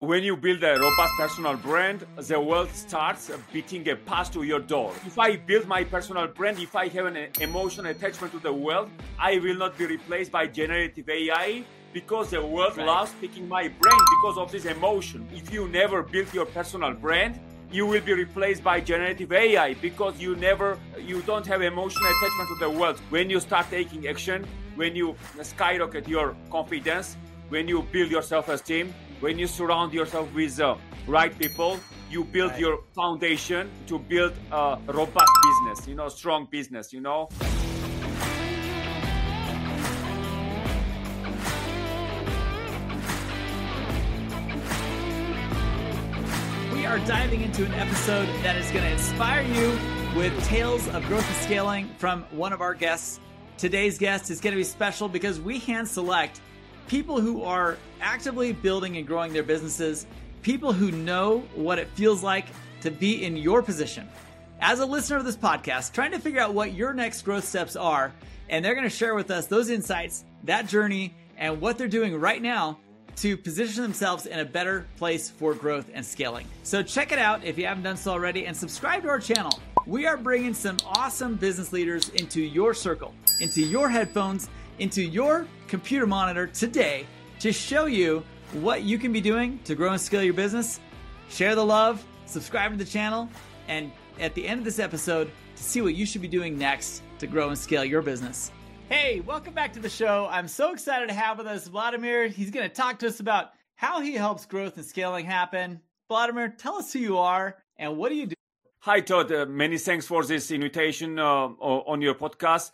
When you build a robust personal brand, the world starts beating a path to your door. If I build my personal brand, if I have an emotional attachment to the world, I will not be replaced by generative AI because the world loves picking my brain because of this emotion. If you never build your personal brand, you will be replaced by generative AI because you don't have emotional attachment to the world. When you start taking action, when you skyrocket your confidence, when you build your self-esteem, when you surround yourself with right people, you build your foundation to build a robust business, strong business, We are diving into an episode that is going to inspire you with tales of growth and scaling from one of our guests. Today's guest is going to be special because we hand select people who are actively building and growing their businesses, people who know what it feels like to be in your position. As a listener of this podcast, trying to figure out what your next growth steps are, and they're going to share with us those insights, that journey, and what they're doing right now to position themselves in a better place for growth and scaling. So check it out if you haven't done so already, and subscribe to our channel. We are bringing some awesome business leaders into your circle, into your headphones, into your computer monitor today to show you what you can be doing to grow and scale your business. Share the love, subscribe to the channel, and at the end of this episode, to see what you should be doing next to grow and scale your business. Hey, welcome back to the show. I'm so excited to have with us Vladimir. He's going to talk to us about how he helps growth and scaling happen. Vladimir, tell us who you are and what do you do? Hi, Todd. Many thanks for this invitation on your podcast.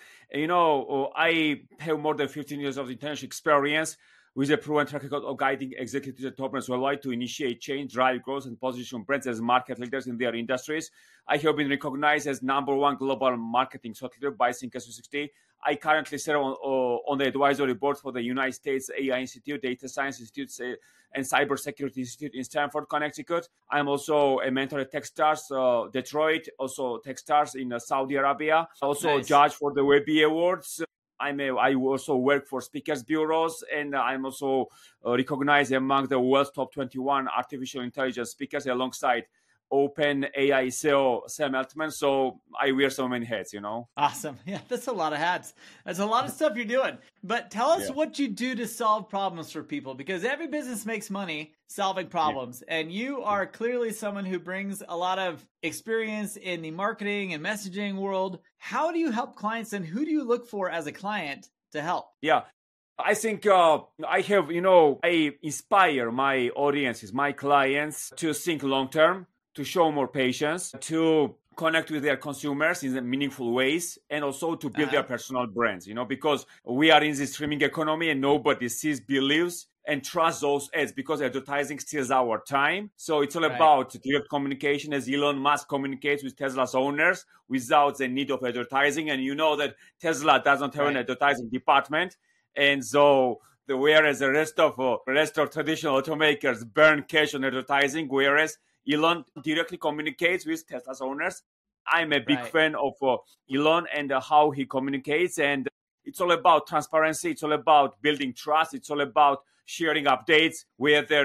I have more than 15 years of international experience with a proven track record of guiding executives and top brands worldwide to initiate change, drive growth, and position brands as market leaders in their industries. I have been recognized as #1 global marketing thought leader by Think S360. I currently serve on the advisory board for the United States AI Institute, Data Science Institute, and Cybersecurity Institute in Stamford, Connecticut. I'm also a mentor at Techstars, Detroit, also Techstars in Saudi Arabia. Also a judge for the Webby Awards. I also work for speakers bureaus, and I'm also recognized among the world's top 21 artificial intelligence speakers alongside OpenAI CEO Sam Altman. So I wear so many hats, Awesome. Yeah, that's a lot of hats. That's a lot of stuff you're doing. But tell us what you do to solve problems for people, because every business makes money solving problems. Yeah. And you are clearly someone who brings a lot of experience in the marketing and messaging world. How do you help clients, and who do you look for as a client to help? Yeah. I think I inspire my audiences, my clients to think long-term, to show more patience, to connect with their consumers in meaningful ways, and also to build their personal brands, because we are in this streaming economy and nobody sees, believes, and trusts those ads because advertising steals our time. So it's all about direct communication, as Elon Musk communicates with Tesla's owners without the need of advertising. And you know that Tesla doesn't have an advertising department. And so whereas the rest of traditional automakers burn cash on advertising, whereas Elon directly communicates with Tesla's owners. I'm a big fan of Elon and how he communicates. And it's all about transparency. It's all about building trust. It's all about sharing updates. Whatever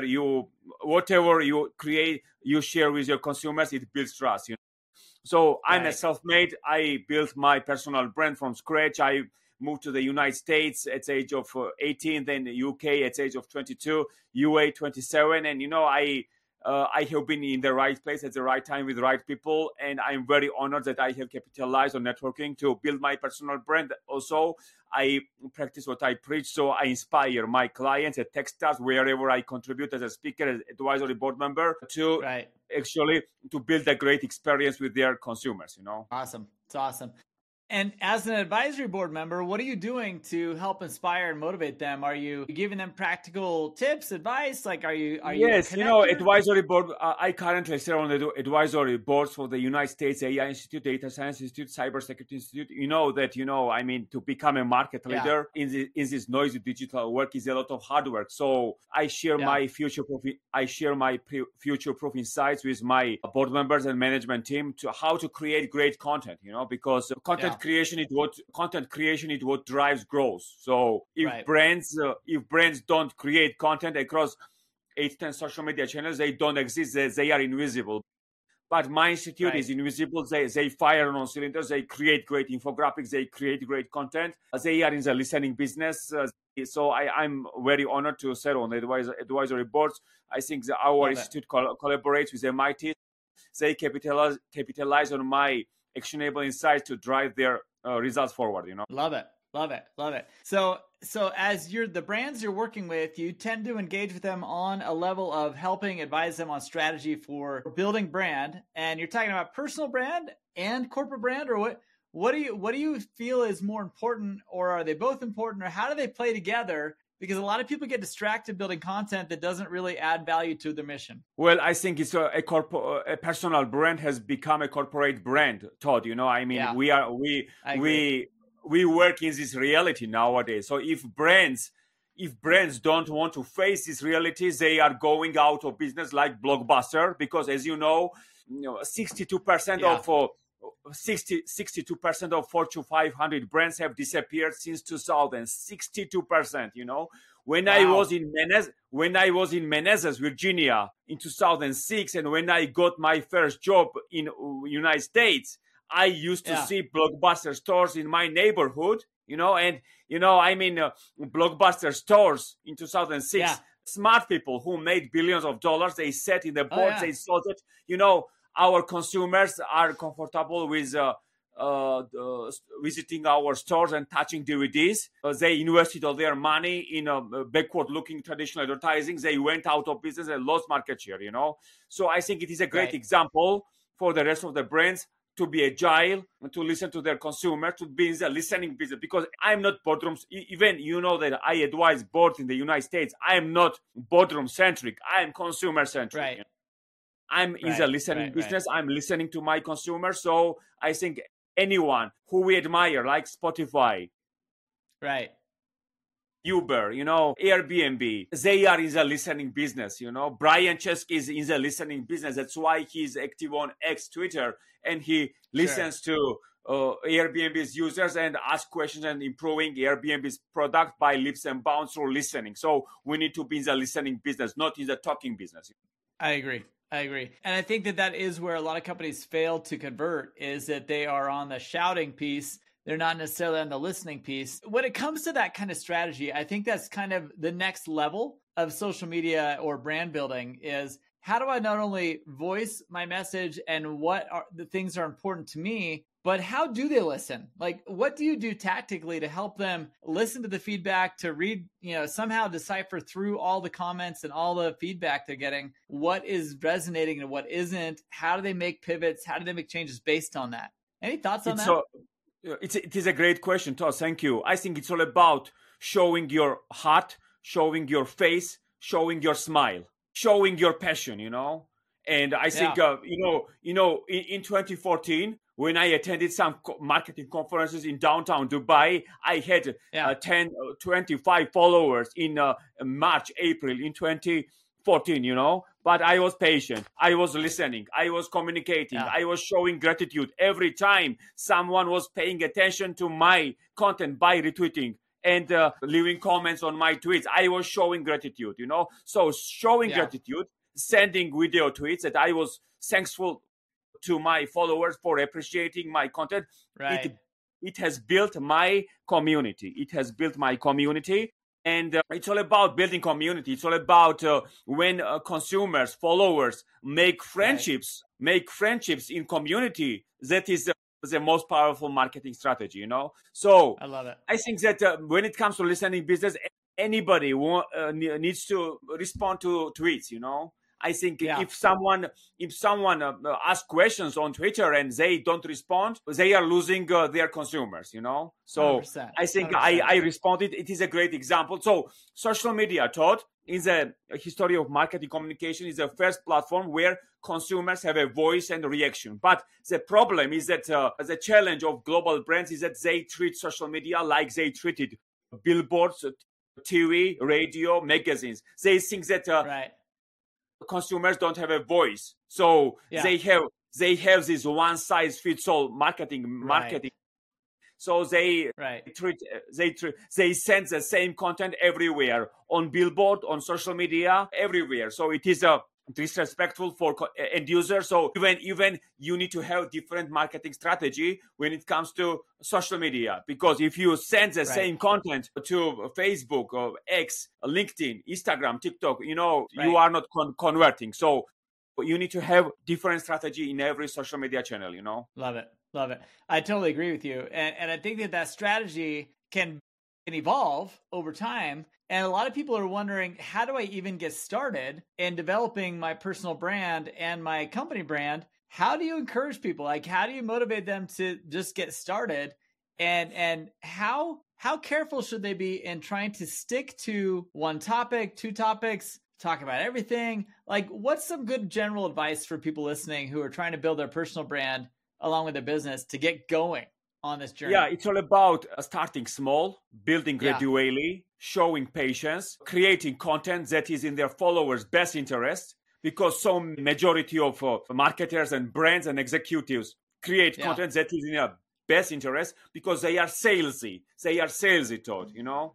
you create, you share with your consumers, it builds trust. So I'm a self-made. I built my personal brand from scratch. I moved to the United States at the age of 18, then the UK at the age of 22, UA 27. And, I have been in the right place at the right time with the right people, and I'm very honored that I have capitalized on networking to build my personal brand. Also, I practice what I preach, so I inspire my clients at Techstars, wherever I contribute as a speaker, as advisory board member, to actually to build a great experience with their consumers. Awesome. It's awesome. And as an advisory board member, what are you doing to help inspire and motivate them? Are you giving them practical tips, advice? Like, are you? Yes, advisory board. I currently serve on the advisory boards for the United States AI Institute, Data Science Institute, Cybersecurity Institute. To become a market leader in this noisy digital work is a lot of hard work. So I share my future-proof insights with my board members and management team to how to create great content. Because content creation is what drives growth. So if brands don't create content across 8, 10 social media channels, they don't exist. They are invisible. But my institute is invisible. They fire on all cylinders. They create great infographics. They create great content. They are in the listening business. So I'm very honored to serve on the advisory boards. I think our institute collaborates with MIT. They capitalize on my actionable insights to drive their results forward. Love it. Love it. Love it. So as the brands you're working with, you tend to engage with them on a level of helping advise them on strategy for building brand. And you're talking about personal brand and corporate brand, or what do you feel is more important, or are they both important, or how do they play together? Because a lot of people get distracted building content that doesn't really add value to their mission. Well, I think it's a personal brand has become a corporate brand, Todd. We work in this reality nowadays. So if brands don't want to face this reality, they are going out of business, like Blockbuster, because as 62% of Fortune 500 brands have disappeared since 2000. 62%. When I was in Menezes, Virginia, in 2006, and when I got my first job in United States, I used to see Blockbuster stores in my neighborhood, Blockbuster stores in 2006. Yeah. Smart people who made billions of dollars, they sat in the boards, they saw that, our consumers are comfortable with visiting our stores and touching DVDs. They invested all their money in backward-looking traditional advertising. They went out of business and lost market share, So I think it is a great example for the rest of the brands to be agile, to listen to their consumer, to be in the listening business. Because I'm not boardrooms. Even that I advise boards in the United States. I am not boardroom-centric. I am consumer-centric. Right. I'm in the listening business. I'm listening to my consumer. So I think anyone who we admire, like Spotify, Uber, Airbnb, they are in the listening business. Brian Chesky is in the listening business. That's why he's active on X, Twitter, and he listens to Airbnb's users and asks questions and improving Airbnb's product by leaps and bounds through listening. So we need to be in the listening business, not in the talking business. I agree. And I think that is where a lot of companies fail to convert, is that they are on the shouting piece. They're not necessarily on the listening piece. When it comes to that kind of strategy, I think that's kind of the next level of social media or brand building is, how do I not only voice my message and what are the things that are important to me, but how do they listen? Like, what do you do tactically to help them listen to the feedback, to read, somehow decipher through all the comments and all the feedback they're getting, what is resonating and what isn't? How do they make pivots? How do they make changes based on that? Any thoughts on that? It is a great question, Todd. Thank you. I think it's all about showing your heart, showing your face, showing your smile, showing your passion, And I think, in 2014, when I attended some marketing conferences in downtown Dubai, I had 25 followers in March, April in 2014, But I was patient. I was listening. I was communicating. I was showing gratitude every time someone was paying attention to my content by retweeting and leaving comments on my tweets. I was showing gratitude, So showing gratitude, sending video tweets that I was thankful to my followers for appreciating my content. It has built my community. And it's all about building community. It's all about when consumers, followers make friendships in community. That is the most powerful marketing strategy, So I love it. I think that when it comes to listening business, anybody needs to respond to tweets, I think if someone asks questions on Twitter and they don't respond, they are losing their consumers, So 100%. I think I responded. It is a great example. So social media, Todd, in the history of marketing communication, is the first platform where consumers have a voice and reaction. But the problem is that the challenge of global brands is that they treat social media like they treated billboards, TV, radio, magazines. They think that consumers don't have a voice, so they have this one size fits all marketing. So they they send the same content everywhere, on billboard, on social media, everywhere. So it is disrespectful for end users. So even you need to have different marketing strategy when it comes to social media, because if you send the same content to Facebook or X, LinkedIn, Instagram, TikTok, you are not converting. So you need to have different strategy in every social media channel. Love it. I totally agree with you, and I think that strategy can evolve over time. And a lot of people are wondering, how do I even get started in developing my personal brand and my company brand? How do you encourage people? Like, how do you motivate them to just get started? And how careful should they be in trying to stick to one topic, two topics, talk about everything? Like, what's some good general advice for people listening who are trying to build their personal brand along with their business to get going on this journey? Yeah, it's all about starting small, building gradually, showing patience, creating content that is in their followers' best interest, because some majority of marketers and brands and executives create content that is in their best interest because they are salesy. Todd,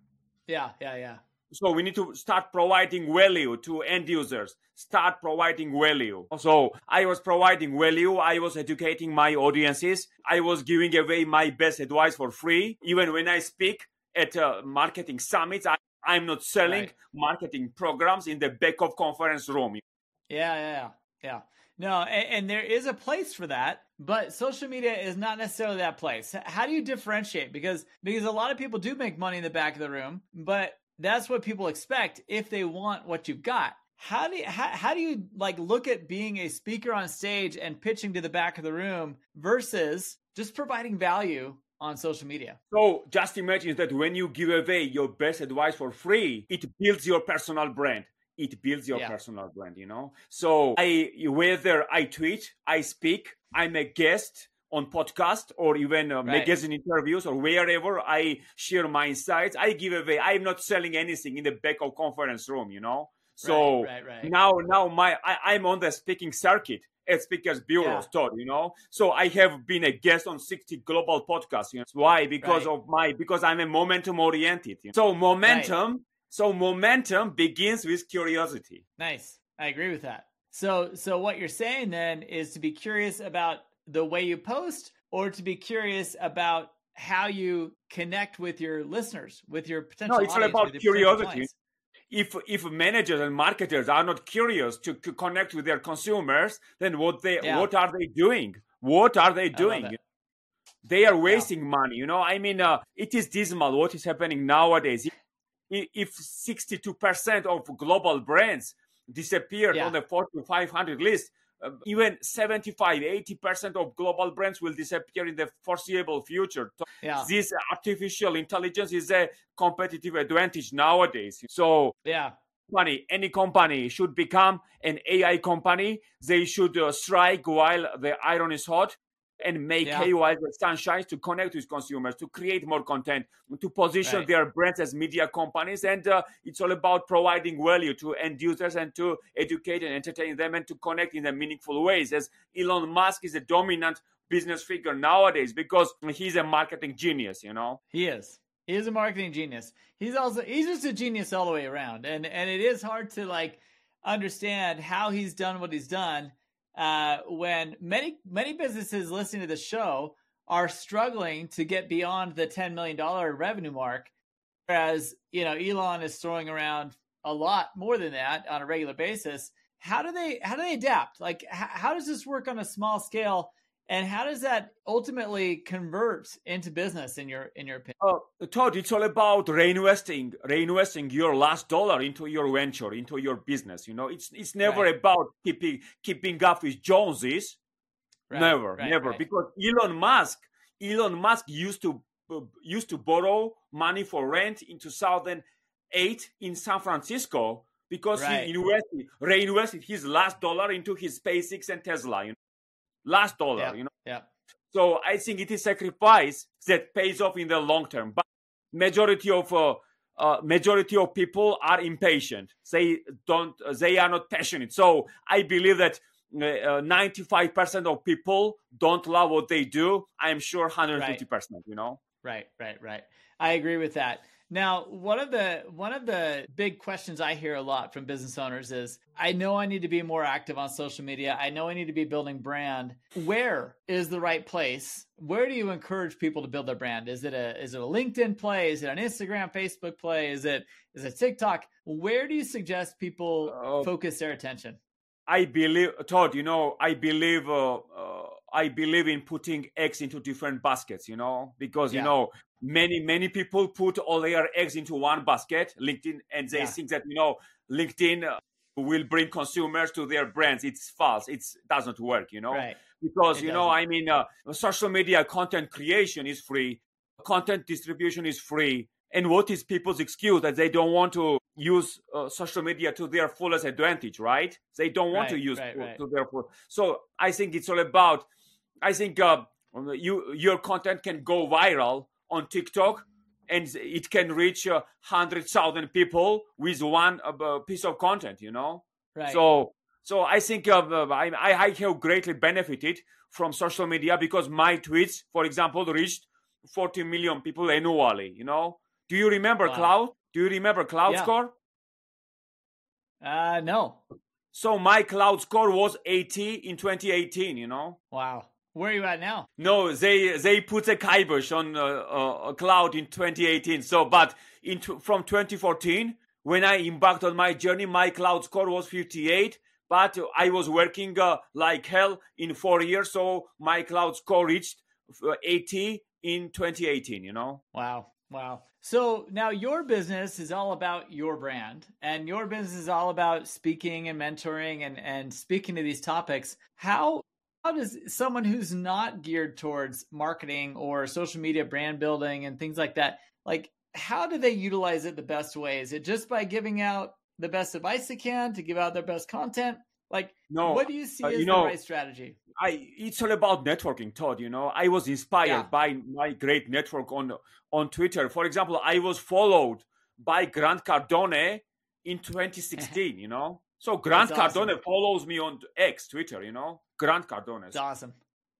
Yeah. So we need to start providing value to end users. Start providing value. So I was providing value. I was educating my audiences. I was giving away my best advice for free. Even when I speak at marketing summits, I'm not selling marketing programs in the back of conference room. Yeah. No, and there is a place for that, but social media is not necessarily that place. How do you differentiate? Because a lot of people do make money in the back of the room, but that's what people expect if they want what you've got. How do you like look at being a speaker on stage and pitching to the back of the room versus just providing value on social media? So just imagine that when you give away your best advice for free, it builds your personal brand. Personal brand, So whether I tweet, I speak, I'm a guest on podcast or even magazine interviews or wherever I share my insights, I give away. I'm not selling anything in the back of conference room, So now I'm on the speaking circuit at Speakers Bureaus, Todd, So I have been a guest on 60 global podcasts. Why? Because I'm a momentum oriented. So momentum begins with curiosity. Nice. I agree with that. So what you're saying then is to be curious about the way you post, or to be curious about how you connect with your listeners, with your potential audience. No, it's all about curiosity. If managers and marketers are not curious to connect with their consumers, then what are they doing? They are wasting money. It is dismal what is happening nowadays. If 62% of global brands disappeared on the Fortune 500 list, even 75-80% of global brands will disappear in the foreseeable future. This artificial intelligence is a competitive advantage nowadays. So any company should become an AI company. They should strike while the iron is hot and make hay while the sun shines, to connect with consumers, to create more content, to position their brands as media companies. And it's all about providing value to end users and to educate and entertain them and to connect in a meaningful ways. As Elon Musk is a dominant business figure nowadays because he's a marketing genius, He is a marketing genius. He's just a genius all the way around. And it is hard to understand how he's done what he's done. When many businesses listening to the show are struggling to get beyond the $10 million revenue mark, whereas Elon is throwing around a lot more than that on a regular basis. How do they adapt? Like, how does this work on a small scale, and how does that ultimately convert into business in your opinion? Todd, it's all about reinvesting your last dollar into your venture, into your business. It's never about keeping up with Joneses. Never. Because Elon Musk used to borrow money for rent in 2008 in San Francisco because he reinvested his last dollar into his SpaceX and Tesla. Last dollar, So I think it is sacrifice that pays off in the long term. But majority of people are impatient. They are not passionate. So I believe that 95% of people don't love what they do. I'm sure 150%. Right. I agree with that. Now, one of the big questions I hear a lot from business owners is, I know I need to be more active on social media. I know I need to be building brand. Where is the right place? Where do you encourage people to build their brand? Is it a LinkedIn play? Is it an Instagram, Facebook play? Is it TikTok? Where do you suggest people focus their attention? I believe, Todd, I believe in putting eggs into different baskets, because, many people put all their eggs into one basket, LinkedIn, and they think that, LinkedIn will bring consumers to their brands. It's false. It doesn't work, Right. Because, social media content creation is free. Content distribution is free. And what is people's excuse? That they don't want to use social media to their fullest advantage, right? They don't want to use to their full. So I think it's all about, your content can go viral on TikTok, and it can reach 100,000 people with one piece of content, Right. So I think I have greatly benefited from social media because my tweets, for example, reached 40 million people annually, Do you remember Cloud? Do you remember Cloud score? No. So my Cloud score was 80 in 2018, Wow. Where are you at now? No, they put a kibosh on Cloud in 2018. So, but from 2014, when I embarked on my journey, my Cloud score was 58. But I was working like hell in 4 years. So my Cloud score reached 80 in 2018, Wow. So now your business is all about your brand, and your business is all about speaking and mentoring and speaking to these topics. How does someone who's not geared towards marketing or social media brand building and things like that, how do they utilize it the best way? Is it just by giving out the best advice they can to give out their best content? No, what do you see as the right strategy? It's all about networking, Todd. I was inspired by my great network on Twitter. For example, I was followed by Grant Cardone in 2016, So Grant Cardone follows me on X, Twitter, Grant Cardone. That's awesome.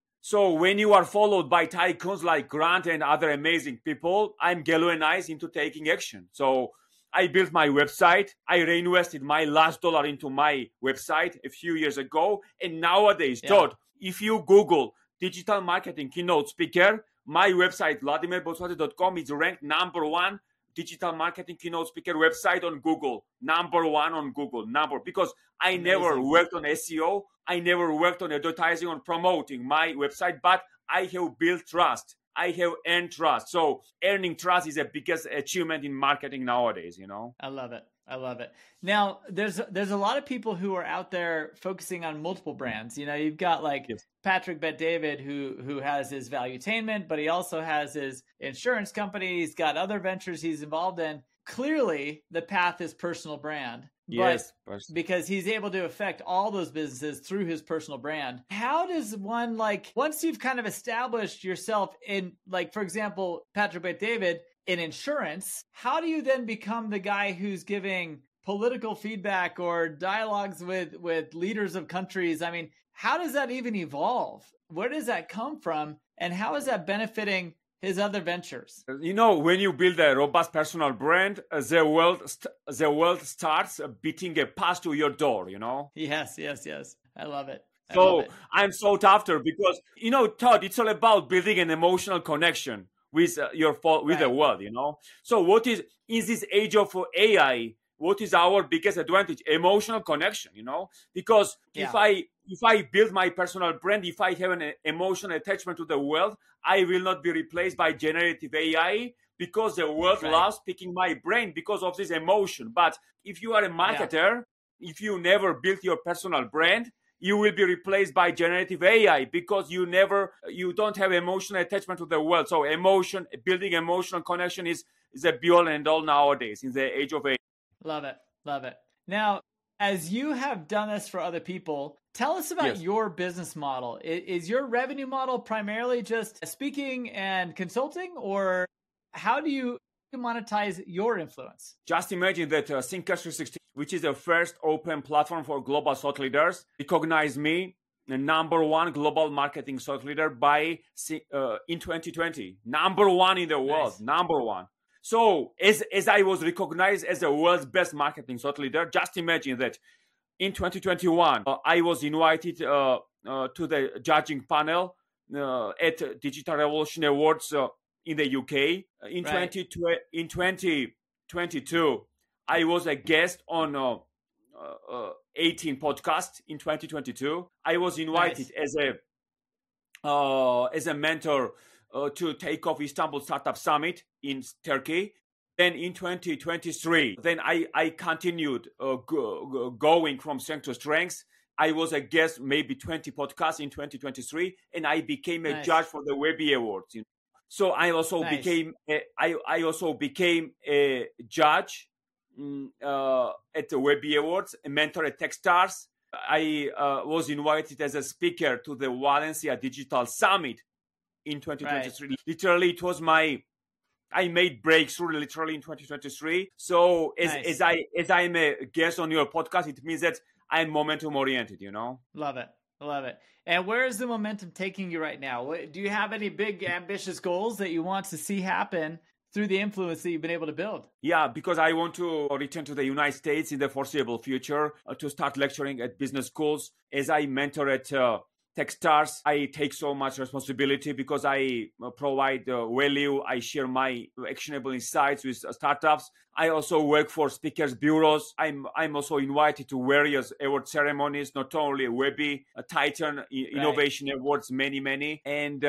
So when you are followed by tycoons like Grant and other amazing people, I'm galvanized into taking action. So I built my website. I reinvested my last dollar into my website a few years ago. And nowadays, Todd, if you Google digital marketing keynote speaker, my website, VladimirBotswati.com, is ranked #1 digital marketing keynote speaker website on Google. #1 on Google. Because I never worked on SEO. I never worked on advertising, on promoting my website, but I have built trust. I have earned trust. So earning trust is the biggest achievement in marketing nowadays, I love it. Now, there's a lot of people who are out there focusing on multiple brands. You've got Patrick Bet-David who has his Valuetainment, but he also has his insurance company. He's got other ventures he's involved in. Clearly, the path is personal brand. Yes, because he's able to affect all those businesses through his personal brand. How does one, once you've kind of established yourself in, for example, Patrick Bet-David in insurance, how do you then become the guy who's giving political feedback or dialogues with leaders of countries? I mean, how does that even evolve? Where does that come from? And how is that benefiting his other ventures? When you build a robust personal brand, the world starts beating a path to your door, Yes. I love it. I'm sought after because, Todd, it's all about building an emotional connection with the world, So what is in this age of AI, what is our biggest advantage? Emotional connection, because if I build my personal brand, if I have an emotional attachment to the world, I will not be replaced by generative AI because the world loves picking my brain because of this emotion. But if you are a marketer, if you never built your personal brand, you will be replaced by generative AI because you don't have emotional attachment to the world. So building emotional connection is a be all and all nowadays in the age of AI. Love it. Now, as you have done this for other people, tell us about your business model. Is your revenue model primarily just speaking and consulting, or how do you monetize your influence? Just imagine that Thinkers 360, which is the first open platform for global thought leaders, recognized me the number one global marketing thought leader in 2020. Number one in the world. Nice. Number one. So as I was recognized as the world's best marketing thought leader, just imagine that in 2021, I was invited to the judging panel at Digital Revolution Awards in the UK. In 2022, I was a guest on 18 podcasts in 2022. I was invited as a mentor to take off Istanbul Startup Summit in Turkey. Then in 2023, then I continued going from strength to strength. I was a guest, maybe 20 podcasts in 2023, and I became a judge for the Webby Awards. So I also became a judge at the Webby Awards, a mentor at Techstars. I was invited as a speaker to the Valencia Digital Summit in 2023. Literally, it was I made breakthrough literally in 2023. So as I'm a guest on your podcast, it means that I'm momentum oriented, Love it. And where is the momentum taking you right now? Do you have any big ambitious goals that you want to see happen through the influence that you've been able to build? Yeah, because I want to return to the United States in the foreseeable future to start lecturing at business schools. As I mentor at Techstars, I take so much responsibility because I provide value. I share my actionable insights with startups. I also work for speakers bureaus. I'm also invited to various award ceremonies, not only Webby, Titan Innovation Awards, many. And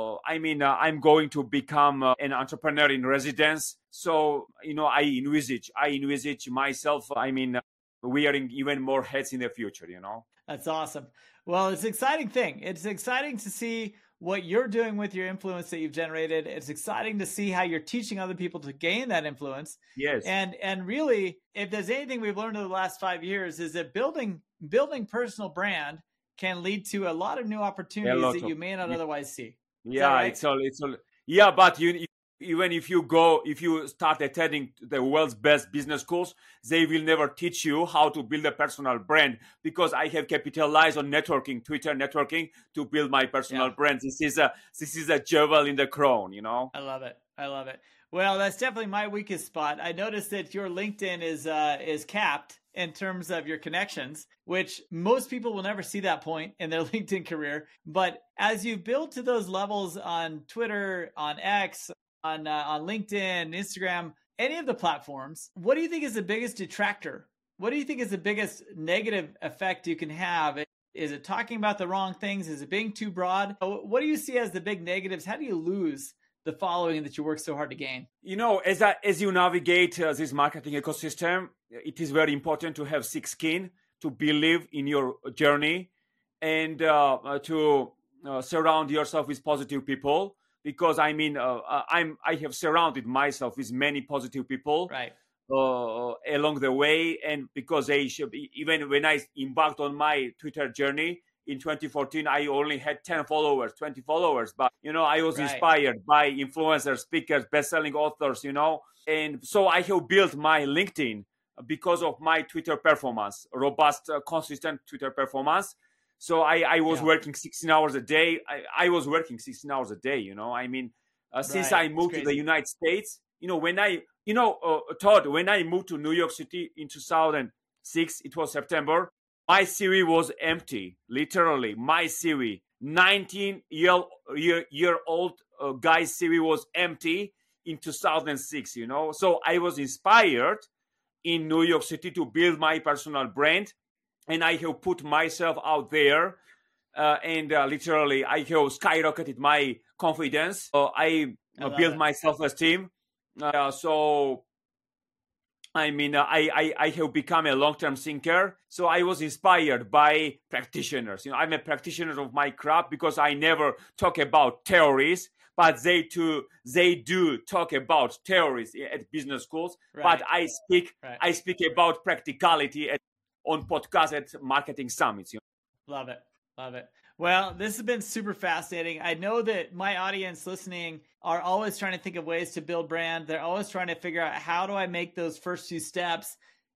I'm going to become an entrepreneur in residence. So, I envisage myself, wearing even more hats in the future, That's awesome. Well, it's an exciting thing. It's exciting to see what you're doing with your influence that you've generated. It's exciting to see how you're teaching other people to gain that influence. Yes. And really, if there's anything we've learned in the last 5 years, is that building personal brand can lead to a lot of new opportunities that you may not otherwise see. Yeah, right? it's all. Yeah, but even if you start attending the world's best business schools, they will never teach you how to build a personal brand, because I have capitalized on networking, Twitter networking, to build my personal brand. This is a jewel in the crown, I love it. Well, that's definitely my weakest spot. I noticed that your LinkedIn is capped in terms of your connections, which most people will never see that point in their LinkedIn career. But as you build to those levels on Twitter, on X, on LinkedIn, Instagram, any of the platforms, what do you think is the biggest detractor? What do you think is the biggest negative effect you can have? Is it talking about the wrong things? Is it being too broad? What do you see as the big negatives? How do you lose the following that you work so hard to gain? As you navigate this marketing ecosystem, it is very important to have thick skin, to believe in your journey, and to surround yourself with positive people. Because I have surrounded myself with many positive people along the way, and because even when I embarked on my Twitter journey in 2014, I only had 10 followers, 20 followers, but I was inspired by influencers, speakers, best-selling authors, and so I have built my LinkedIn because of my Twitter performance, robust, consistent Twitter performance. So I was working 16 hours a day. I was working 16 hours a day, since I moved to the United States, Todd, when I moved to New York City in 2006, it was September, my CV was empty, literally. My CV, 19-year-old guy's CV was empty in 2006, So I was inspired in New York City to build my personal brand. And I have put myself out there, and literally I have skyrocketed my confidence. I built my self-esteem. So I have become a long-term thinker. So I was inspired by practitioners. I'm a practitioner of my craft because I never talk about theories, but they do talk about theories at business schools. But I speak about practicality on podcasts at marketing summits. Love it. Well, this has been super fascinating. I know that my audience listening are always trying to think of ways to build brand. They're always trying to figure out, how do I make those first few steps?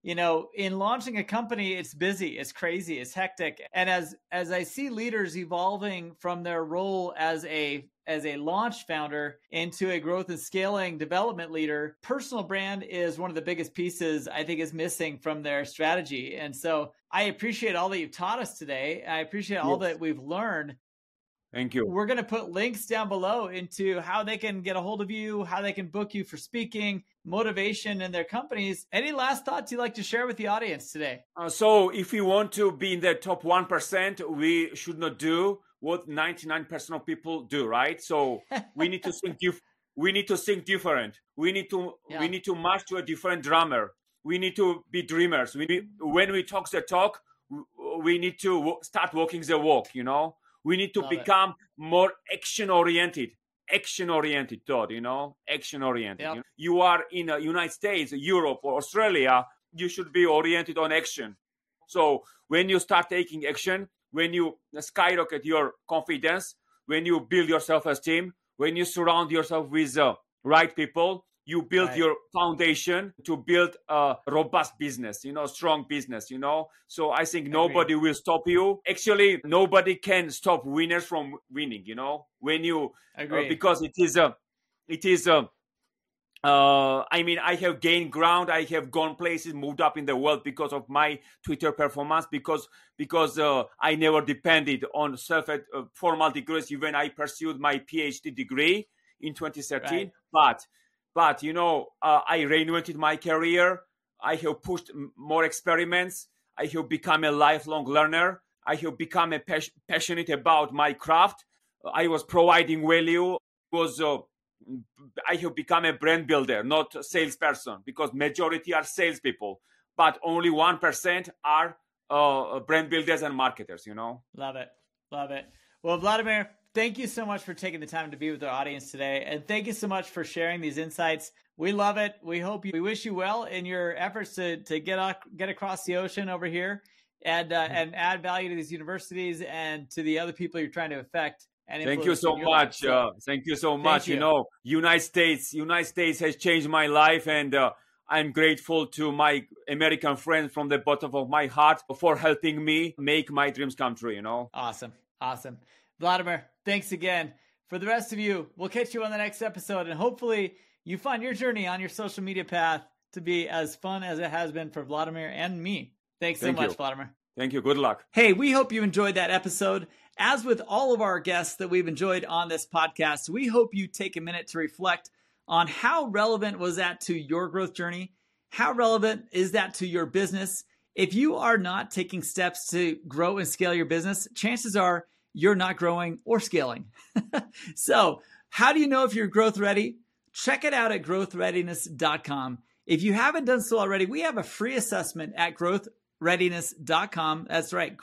in launching a company, it's busy, it's crazy, it's hectic. And as I see leaders evolving from their role as a launch founder into a growth and scaling development leader, personal brand is one of the biggest pieces I think is missing from their strategy. And so I appreciate all that you've taught us today. I appreciate all that we've learned. Thank you. We're going to put links down below into how they can get a hold of you, how they can book you for speaking, motivation in their companies. Any last thoughts you'd like to share with the audience today? So if we want to be in the top 1%, we should not do what 99% of people do, right? So we need to think we need to think different. We need to march to a different drummer. We need to be dreamers. When we talk the talk, we need to start walking the walk, We need to become more action-oriented thought, action-oriented. Yep. You are in the United States, Europe, or Australia, you should be oriented on action. So when you start taking action, when you skyrocket your confidence, when you build your self-esteem, when you surround yourself with the right people, you build your foundation to build a robust business, strong business, So I think nobody will stop you. Actually, nobody can stop winners from winning, when you, because I have gained ground. I have gone places, moved up in the world because of my Twitter performance, because I never depended on formal degrees when I pursued my PhD degree in 2013. Right. But I reinvented my career. I have pushed more experiments. I have become a lifelong learner. I have become passionate about my craft. I was providing value. I have become a brand builder, not a salesperson, because majority are salespeople, but only 1% are brand builders and marketers. Love it. Well, Vladimir, thank you so much for taking the time to be with our audience today. And thank you so much for sharing these insights. We love it. We wish you well in your efforts to get across the ocean over here and add value to these universities and to the other people you're trying to affect. Thank you so much. Thank you so much. United States has changed my life, and I'm grateful to my American friends from the bottom of my heart for helping me make my dreams come true. Awesome. Vladimir, thanks again. For the rest of you, we'll catch you on the next episode, and hopefully you find your journey on your social media path to be as fun as it has been for Vladimir and me. Thanks so much, Vladimir. Thank you. Good luck. Hey, we hope you enjoyed that episode. As with all of our guests that we've enjoyed on this podcast, we hope you take a minute to reflect on how relevant was that to your growth journey? How relevant is that to your business? If you are not taking steps to grow and scale your business, chances are you're not growing or scaling. So how do you know if you're growth ready? Check it out at growthreadiness.com. If you haven't done so already, we have a free assessment at growthreadiness.com. That's right,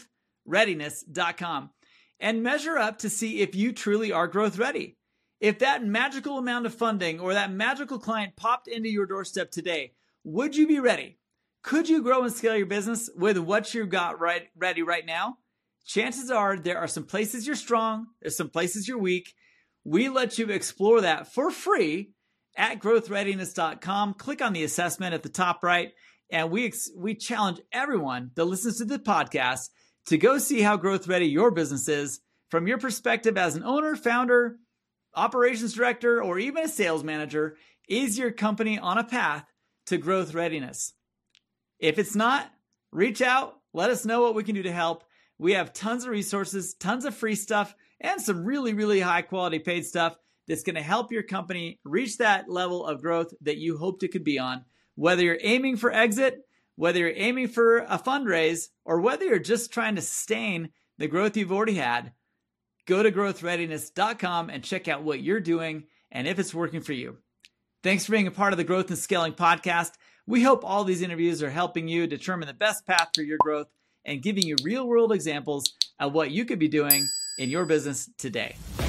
growthreadiness.com. And measure up to see if you truly are growth ready. If that magical amount of funding or that magical client popped into your doorstep today, would you be ready? Could you grow and scale your business with what you got ready right now? Chances are there are some places you're strong, there's some places you're weak. We let you explore that for free at growthreadiness.com. Click on the assessment at the top right, and we challenge everyone that listens to the podcast to go see how growth ready your business is from your perspective as an owner, founder, operations director, or even a sales manager. Is your company on a path to growth readiness? If it's not, reach out. Let us know what we can do to help. We have tons of resources, tons of free stuff, and some really, really high quality paid stuff that's going to help your company reach that level of growth that you hoped it could be on. Whether you're aiming for exit, whether you're aiming for a fundraise, or whether you're just trying to sustain the growth you've already had, go to growthreadiness.com and check out what you're doing and if it's working for you. Thanks for being a part of the Growth and Scaling podcast. We hope all these interviews are helping you determine the best path for your growth and giving you real-world examples of what you could be doing in your business today.